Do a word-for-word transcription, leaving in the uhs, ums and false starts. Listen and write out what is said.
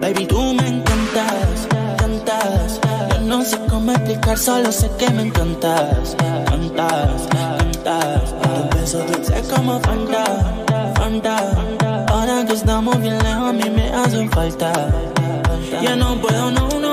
Baby, tú me encantas, cantas. Yo no sé cómo explicar, solo sé que me encantas, cantas, cantas. Tus besos dulces como Fanta, Fanta. Ahora que estamos bien lejos, a mí me hacen falta. Ya no puedo, no, no.